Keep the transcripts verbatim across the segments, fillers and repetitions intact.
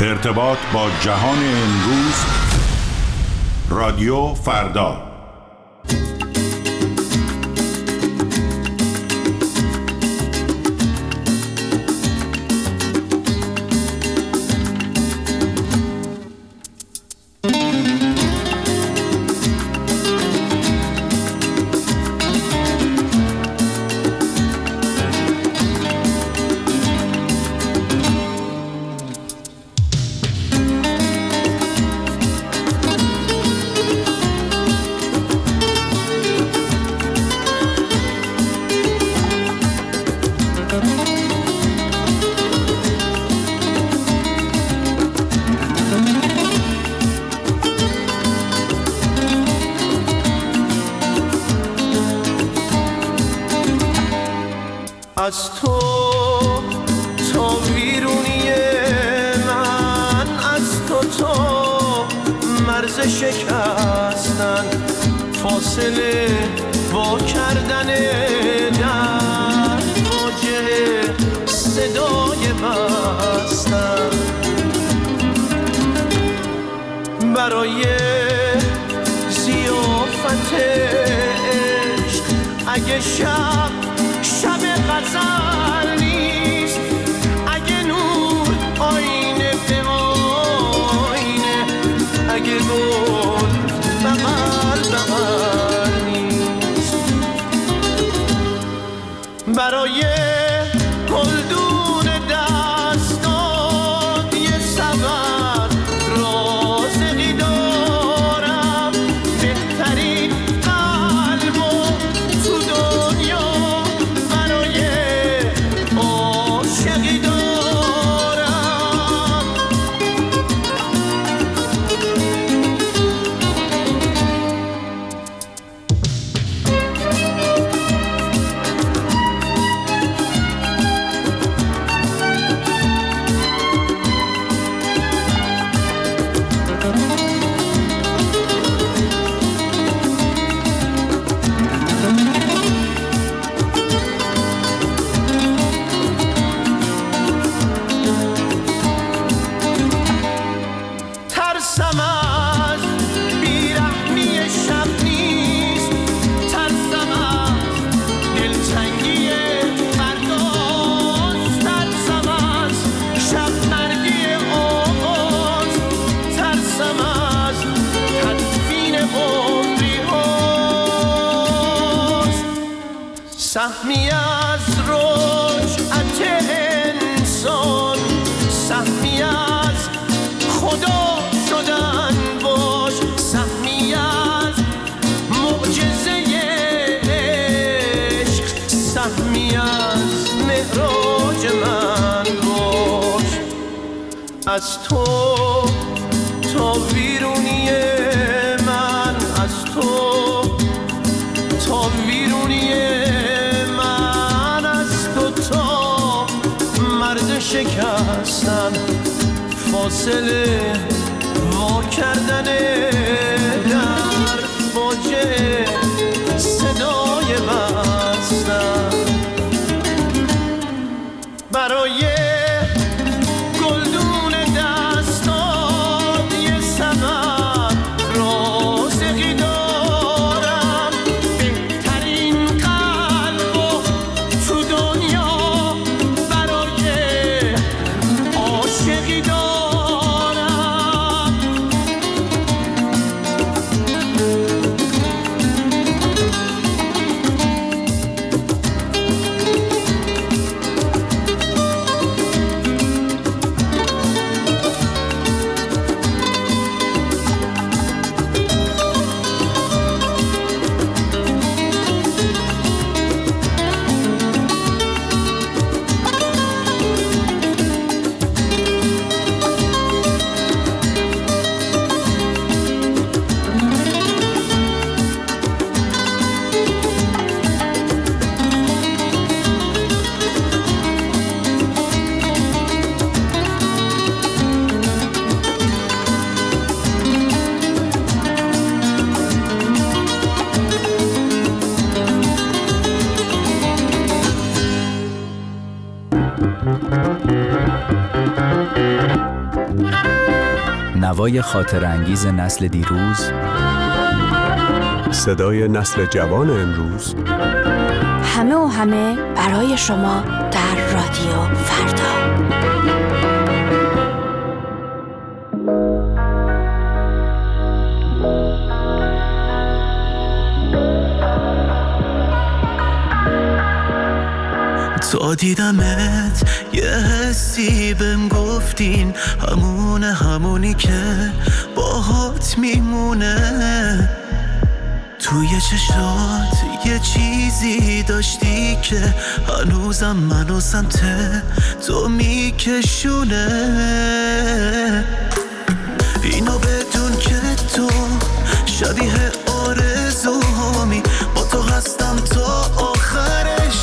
ارتباط با جهان امروز، رادیو فردا. از تو تا ویرونی من، از تو تا مرز شکستن، فاصله وا کردن در واجه صدای بستن، برای ضیافت عشق اگه شب شب غزل نیست، اگه نور آینه به آینه، اگه گل بغل بغل نیست، برای گلدون دستات یه سبب رازقی دارم، بهترین قلب و تو دنیا سهمی از رجعت انسان، سهمی از خدا شدن باش، سهمی از معجزه عشق، سهمی از معراج من باش. از تو تا ویرونی من، از تو تا ویرونی شکستن، فاصله وا کردن در واجه صدای بستن، برای گلدون دستات یه سبب رازقی دارم، بهترین قلب و تو دنیا نوای خاطر انگیز نسل دیروز، صدای نسل جوان امروز، همه و همه برای شما در رادیو فردا. تا دیدمت یه حسی بهم گفتین، همونه همونی که باهات میمونه. توی چشات یه چیزی داشتی که هنوزم منو سمت تو میکشونه. اینو بدون که تو شبیه آرزوهامی، با تو هستم تا آخرش.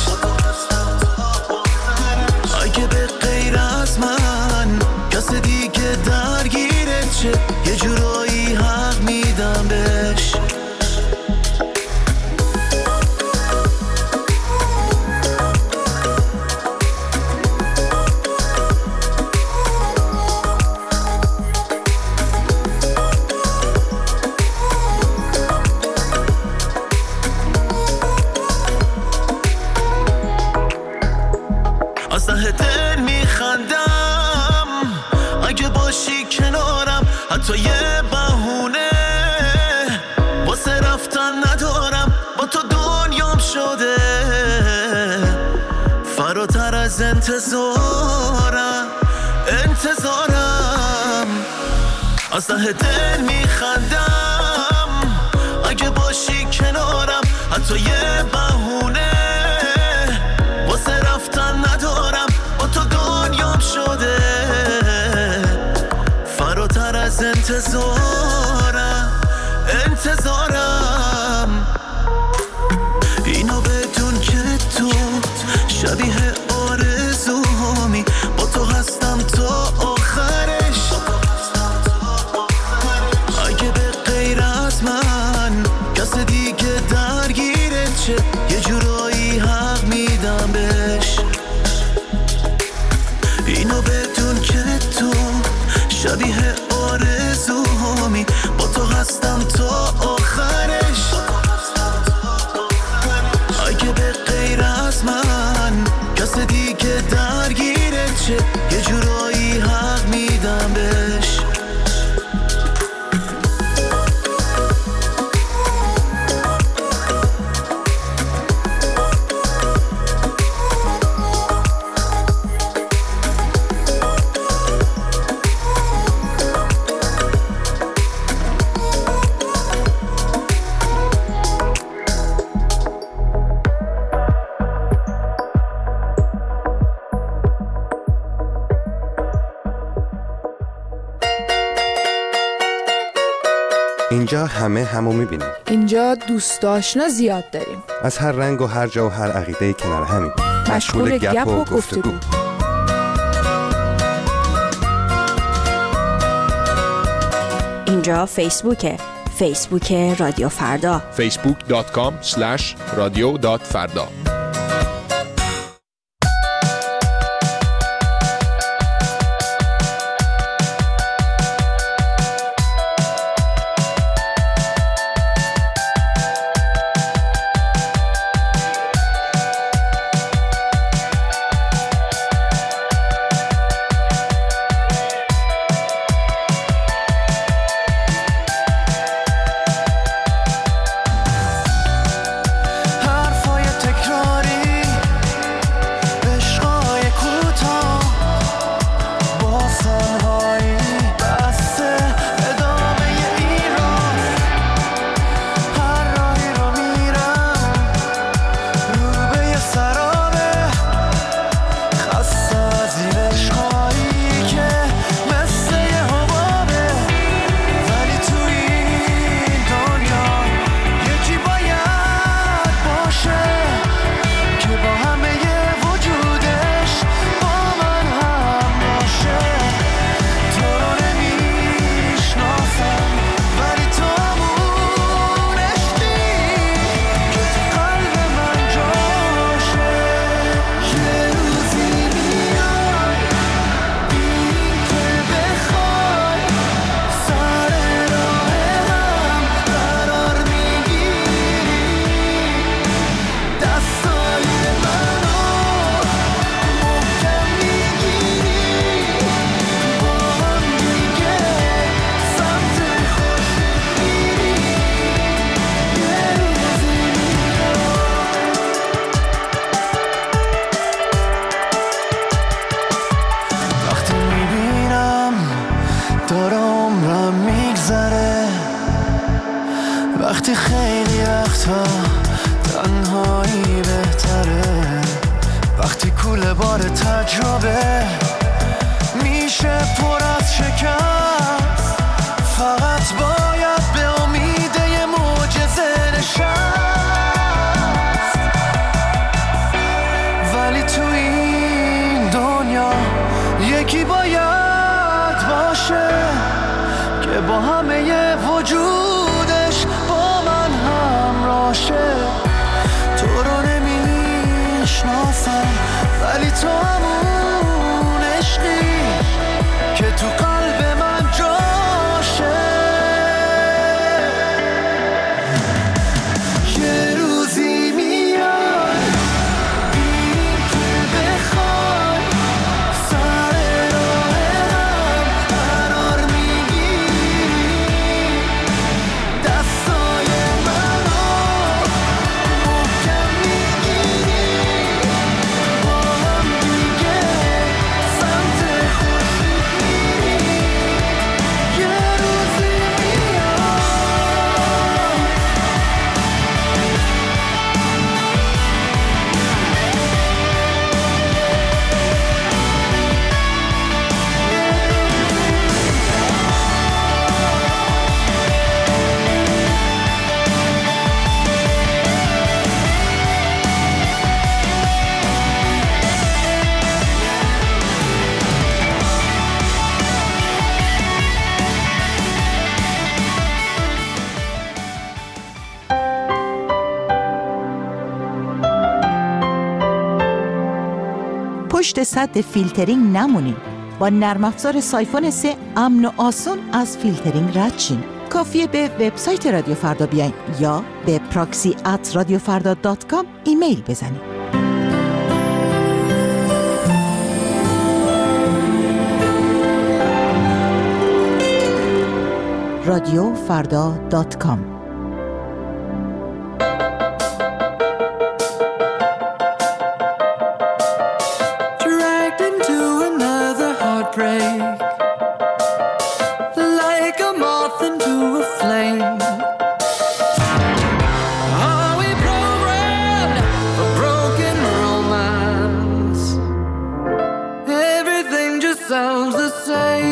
اگه به غیر از من کس دیگه درگیرت چه، یه جورایی حق میدم بهش. از ته دل میخندم اگه باشی کنارم، حتی یه بهونه واسه رفتن ندارم. با تو دنیام شده فراتر از انتظارم انتظارم از ته دل میخندم اگه باشی کنارم، حتی یه بهونه واسه رفتن ندارم. با تو دنیام شده فراتر از انتظارم انتظارم اینو بدون که تو شبیه آرزوهامی، با تو هستم تا آخرش. اگه به غیر از من کس دیگه درگیرت چه، یه جورایی حق میدم بهش. اینو بدون که تو شبیه آرزوهامی، با تو هستم تا آخرش. اگه به غیر از من کس دیگه درگیرت چه، یه جورایی حق میدم بهش. اینجا همه همو میبینیم. اینجا دوست آشنا زیاد داریم. از هر رنگ و هر جا و هر عقیده‌ای کنار همیم. مشغول گپ و گفتگو. اینجا فیسبوکه. فیسبوک رادیو فردا. فیسبوک دات کام اسلش رادیو دات فردا. حرفای تکرار تا تنهایی بهتره وقتی کوله بار تجربه میشه پر از شکست فقط باید به امید یه معجزه نشست ولی تو این دنیا یکی باید باشه که با همه ی وجودش با من همراشه تو رو نمیشناسم ولی تو همون عشقی که تو قلب من جاشه یه روزی میاد این که بخوای سر راه هم قرار میگیری دستای منو محکم میگیری با هم دیگه سمت خورشید میری یه روزی میاد پشت سد فیلترینگ نمونین. با نرم افزار سایفون سه امن و آسون از فیلترینگ رد شین. کافیه به وبسایت رادیو فردا بیاین یا به پراکسی ات رادیو فردا دات کام ایمیل بزنین. رادیو فردا دات کام. Sounds the same